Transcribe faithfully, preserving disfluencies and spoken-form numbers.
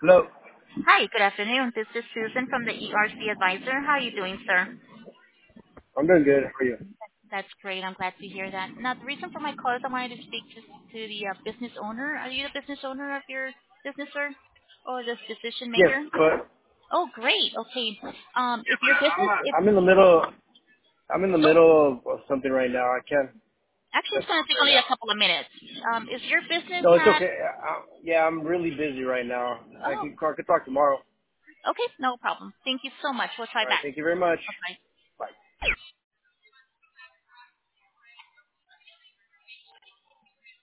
Hello. Hi, good afternoon. This is Susan from the E R C Advisor. How are you doing, sir? I'm doing good. How are you? That's great. I'm glad to hear that. Now, the reason for my call is I wanted to speak to, to the uh, business owner. Are you the business owner of your business, sir? Or the decision Yes, maker? but Oh, great. Okay. Um, if your I'm business, if I'm in the middle. I'm in the oh, middle of, of something right now. I can't actually, touch it's going to take right only a now. couple of minutes. Um, is your business No, it's had? okay. I, yeah, I'm really busy right now. I Oh, can I can talk tomorrow. okay, no problem. Thank you so much. We'll try All right. back. Thank you very much. Bye. Bye.